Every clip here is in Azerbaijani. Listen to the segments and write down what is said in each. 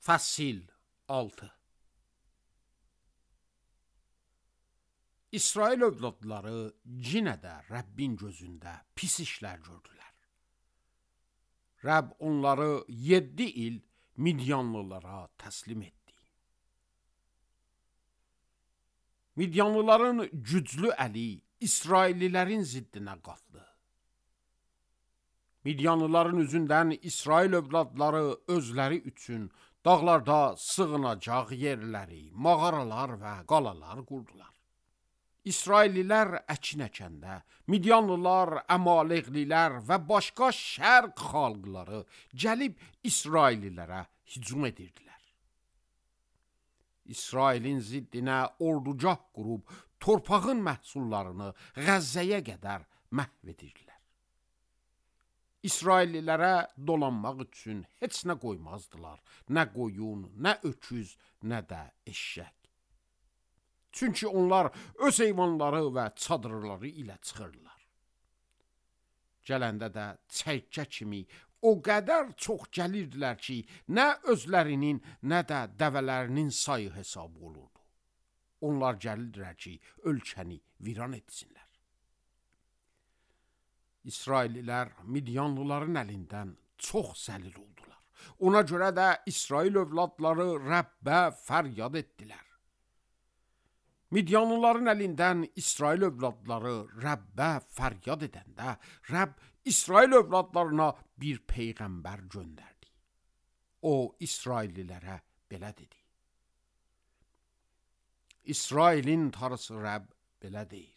Fəsil 6. İsrail övladları yenə də Rəbbin gözündə pis işlər gördülər. Rəbb onları 7 il Midyanlılara təslim etdi. Midyanlıların güclü əli İsraillilərin ziddinə qalxdı. Midyanlıların üzündən İsrail övladları özləri üçün dağlarda sığınacaq yerləri, mağaralar və qalalar qurdular. İsraillilər əkin əkəndə, Midyanlılar, Əmaleqlilər və başqa şərq xalqları gəlib İsraillilərə hücum edirdilər. İsrailin ziddinə ordugah qurub, torpağın məhsullarını Qəzzəyə qədər məhv edirdilər. İsraillilərə dolanmaq üçün heç nə qoymazdılar, nə qoyun, nə öküz, nə də eşşək. Çünki onlar öz heyvanları və çadırları ilə çıxırlar. Gələndə də çəykə kimi o qədər çox gəlirdilər ki, nə özlərinin, nə də dəvələrinin sayı hesab olurdu. Onlar gəlirdilər ki, ölkəni viran etsinlər. İsraillilər Midyanlıların əlindən çox zəlil oldular. Ona görə də İsrail övladları Rəbbə fəryad etdilər. Midyanlıların əlindən İsrail övladları Rəbbə fəryad edəndə, Rəbb İsrail övladlarına bir peyğəmbər göndərdi. O, İsraillilərə belə dedi. İsrailin Tanrısı Rəbb belə deyir.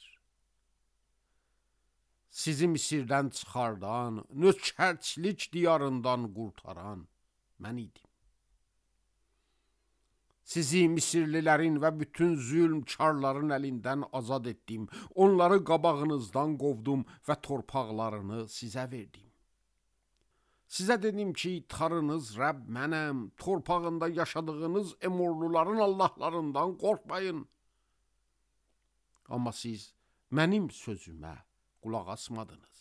Sizi Misirdən çıxardan, nökərçilik diyarından qurtaran mən idim. Sizi Misirlilərin və bütün zülmkarların əlindən azad etdim. Onları qabağınızdan qovdum və torpaqlarını sizə verdim. Sizə dedim ki, Tanrınız Rəbb mənəm, torpağında yaşadığınız Emorluların Allahlarından qorxmayın. Amma siz mənim sözümə qulaq asmadınız.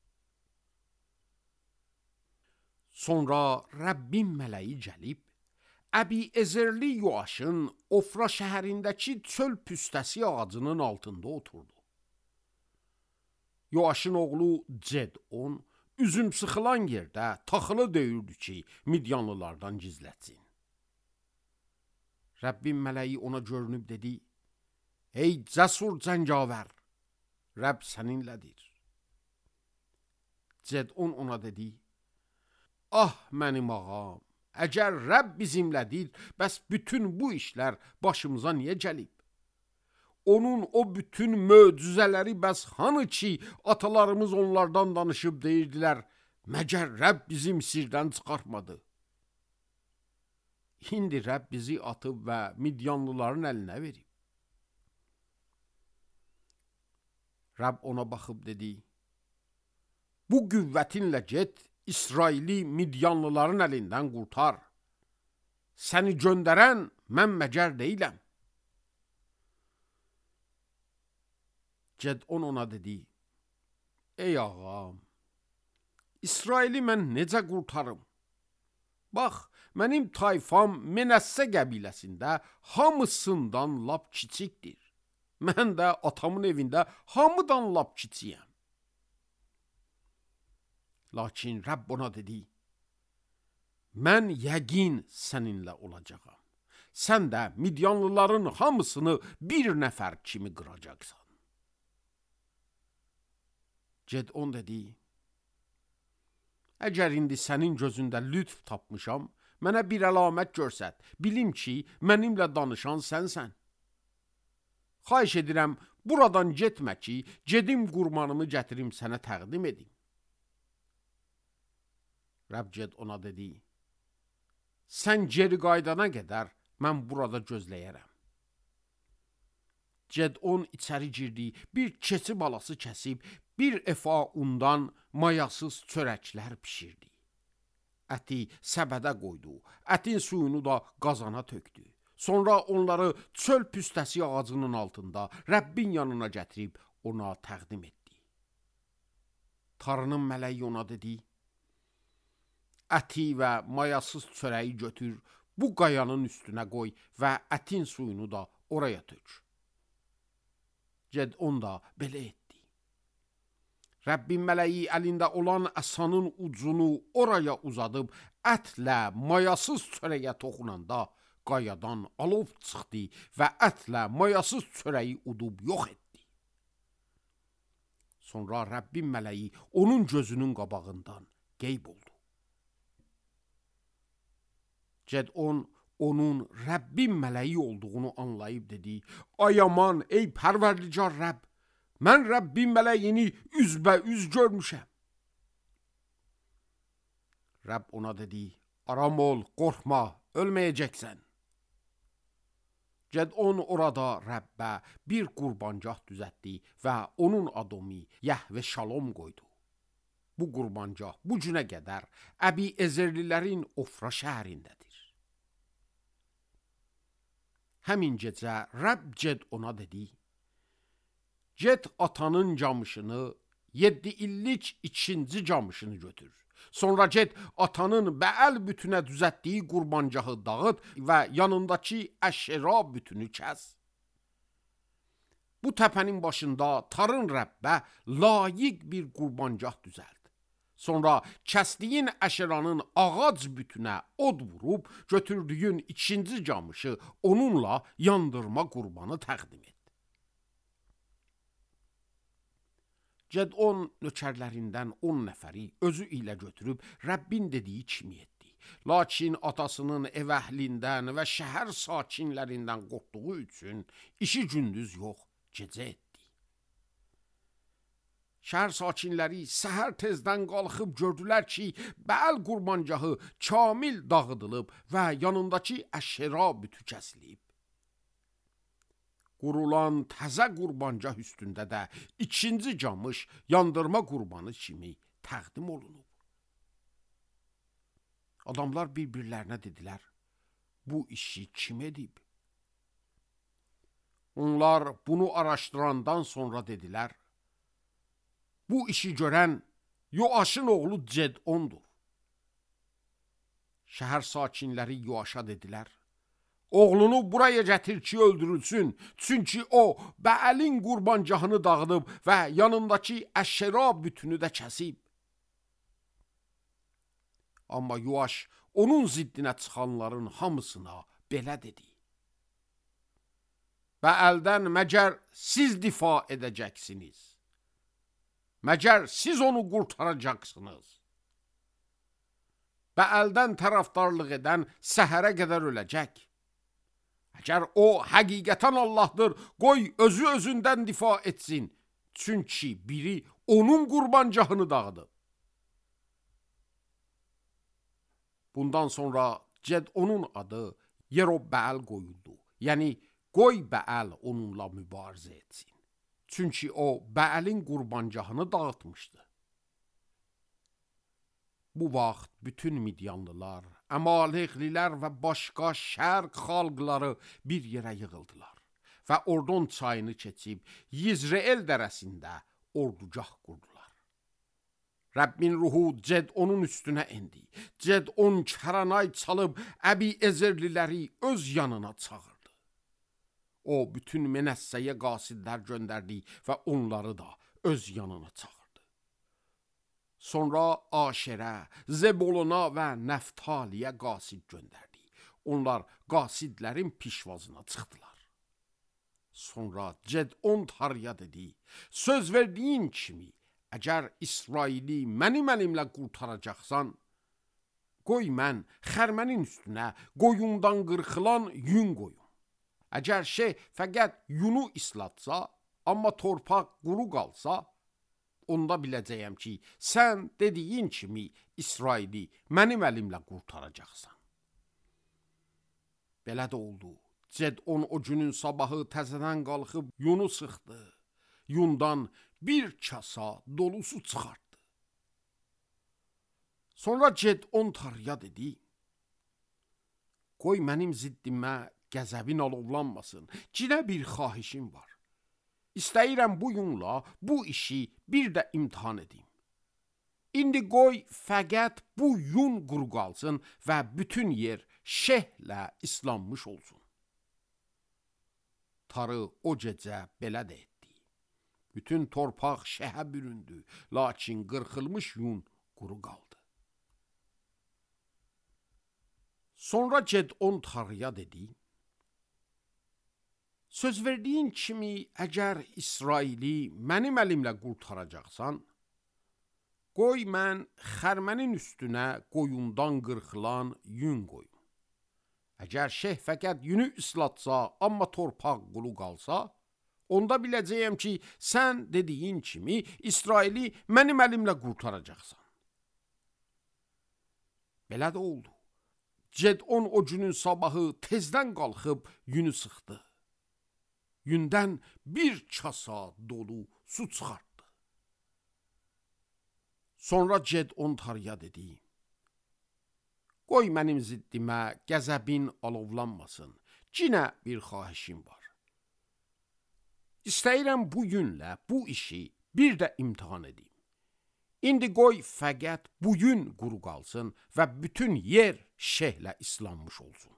Sonra Rəbbin mələyi gəlib, Əbi-Ezerli Yoaşın Ofra şəhərindəki çöl püstəsi ağacının altında oturdu. Yoaşın oğlu Cedon üzüm sıxılan yerdə taxılı döyürdü ki, Midyanlılardan gizlətsin. Rəbbin mələyi ona görünüb dedi, ey cəsur cəngavər, Rəbb səninlədir. Cedon ona dedi, ah mənim ağam, əgər Rəbb bizimlədir, bəs bütün bu işlər başımıza niyə gəlib? Onun o bütün möcüzələri bəs hanı ki, atalarımız onlardan danışıb deyirdilər, məgər Rəbb bizi Misirdən çıxartmadı? İndi Rəbb bizi atıb və Midyanlıların əlinə verib. Rəbb ona baxıb dedi, bu qüvvətinlə get, İsraili Midyanlıların əlindən qurtar. Səni göndərən mən məgər deyiləm. Cedon ona dedi, ey ağam, İsraili mən necə qurtarım? Bax, mənim tayfam Menəssə qəbiləsində hamısından lap kiçikdir. Mən də atamın evində hamıdan lap kiçiyəm. Lakin Rəbb ona dedi, mən yəqin səninlə olacağam. Sən də Midyanlıların hamısını bir nəfər kimi qıracaqsan. Cedon dedi, əgər indi sənin gözündə lütf tapmışam, mənə bir əlamət görsət, bilim ki, mənimlə danışan sənsən. Xahiş edirəm, buradan getmə ki, gedim qurbanımı gətirim sənə təqdim edim. Rəbb Cedona dedi, sən geri qaydana qədər mən burada gözləyərəm. Cedon içəri girdi, bir keçi balası kəsib, bir efa undan mayasız çörəklər pişirdi. Əti səbədə qoydu, ətin suyunu da qazana tökdü. Sonra onları çöl püstəsi ağacının altında Rəbbin yanına gətirib ona təqdim etdi. Tanrının mələyi ona dedi, əti və mayasız çörəyi götür, bu qayanın üstünə qoy və ətin suyunu da oraya tök. Gedon da belə etdi. Rəbbin mələyi əlində olan əsanın ucunu oraya uzadıb, ətlə mayasız çörəyə toxunanda qayadan alov çıxdı və ətlə mayasız çörəyi udub yox etdi. Sonra Rəbbin mələyi onun gözünün qabağından qeyb oldu. Gedon onun Rəbbin mələyi olduğunu anlayıb dedi, ay aman ey pərverdigar Rəbb, mən Rəbbin mələyini üzbəüz görmüşəm. Rəbb ona dedi, aram ol, qorxma, ölməyəcəksən. Gedon orada Rəbbə bir qurbancaq düzəltdi və onun adını Yəhvə Şalom qoydu. Bu qurbancaq bu günə qədər Əbi Ezerlilərin Ofra şəhərindədir. Həmin gecə Rəbb Gedona dedi, get atanın camışını, 7 illik ikinci camışını götür. Sonra get atanın Bəəl bütünə düzəltdiyi qurbancağı dağıt və yanındakı Əşera bütünü kəs. Bu təpənin başında tarın Rəbbə layiq bir qurbancaq düzəlt. Sonra kəsdiyin Əşeranın ağac bütünə od vurub, götürdüyün ikinci camışı onunla yandırma qurbanı təqdim et. Gedon nökərlərindən 10 nəfəri özü ilə götürüb Rəbbin dediyi kimi etdi. Lakin atasının ev əhlindən və şəhər sakinlərindən qorxduğu üçün işi gündüz yox, gecə etdi. Şəhər sakinləri səhər tezdən qalxıb gördülər ki, Bəəl qurbancağı kamil dağıdılıb və yanındakı Əşera bütü kəsilib. Qurulan təzə qurbancaq üstündə də ikinci camış yandırma qurbanı kimi təqdim olunub. Adamlar bir-birlərinə dedilər, bu işi kim edib? Onlar bunu araşdırandan sonra dedilər, bu işi görən Yoaşın oğlu Gedondur. Şəhər sakinləri Yoaşa dedilər, oğlunu buraya gətir ki, öldürülsün. Çünki o, Bəəlin qurbancağını dağıdıb və yanındakı Əşera bütünü də kəsib. Amma Yoaş onun ziddinə çıxanların hamısına belə dedi. Bəəldən məgər siz difa edəcəksiniz? Məgər siz onu qurtaracaqsınız? Bəəldən tərəfdarlıq edən səhərə qədər öləcək. Əgər o həqiqətən Allahdır, qoy özü özündən difa etsin. Çünki biri onun qurbancağını dağıdıb. Bundan sonra Gedonun adı Yerobbəəl qoyuldu. Yəni, qoy Bəəl onunla mübarizə etsin. Çünki o, Bəəlin qurbancağını dağıtmışdı. Bu vaxt bütün Midyanlılar, Əmaleqlilər və başqa şərq xalqları bir yerə yığıldılar və Ordon çayını keçib Yizreel dərəsində ordugah qurdular. Rəbbin ruhu Gedonun üstünə endi. Gedon kəranay çalıb Əbi Ezerliləri öz yanına çağırdı. O, bütün Menəssəyə qasidlər göndərdi və onları da öz yanına çağırdı. Sonra Aşerə, Zebolona və Nəftaliyə qasid göndərdi. Onlar qasidlərin pişvazına çıxdılar. Sonra Gedon tarıya dedi, söz verdiyin kimi, əgər İsraili mənim əlimlə qurtaracaqsan, qoy mən xərmənin üstünə qoyundan qırxılan yün qoyum. Əgər fəqət yunu islatsa, amma torpaq quru qalsa, onda biləcəyəm ki, sən dediyin kimi İsraili mənim əlimlə qurtaracaqsan. Belə də oldu. Gedon o günün sabahı təzədən qalxıb yunu sıxdı. Yundan bir kasa dolusu çıxartdı. Sonra Gedon tarıya dedi, qoy mənim ziddimə qəzəbin alovlanmasın. Cinə bir xahişim var. İstəyirəm bu yunla bu işi bir də imtihan edeyim. İndi qoy fəqət bu yun quru qalsın və bütün yer şehlə islanmış olsun. Tarı o gecə belə də etdi. Bütün torpaq şəhə büründü, lakin qırxılmış yun quru qaldı. Sonra Gedon Tarıya dedi, söz verdiyin kimi əgər İsraili mənim əlimlə qurtaracaqsan, qoy mən xərmənin üstünə qoyundan qırxılan yün qoyum. Əgər şeyh fəqət yünü ıslatsa, amma torpaq qulu qalsa, onda biləcəyəm ki, sən dediyin kimi İsraili mənim əlimlə qurtaracaqsan. Belə də oldu. Gedon o günün sabahı tezdən qalxıb yünü sıxdı. Yündən bir kasa dolu su çıxartdı. Sonra Gedon Tarıya dedi, qoy mənim ziddimə qəzəbin alovlanmasın, cinə bir xahişim var. İstəyirəm bu günlə bu işi bir də imtihan edeyim. İndi qoy fəqət bu gün quru qalsın və bütün yer şehlə islanmış olsun.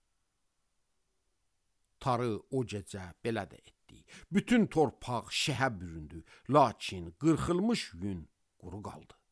Tarı o gecə belə də etdi. Bütün torpaq şehə büründü, lakin qırxılmış yün quru qaldı.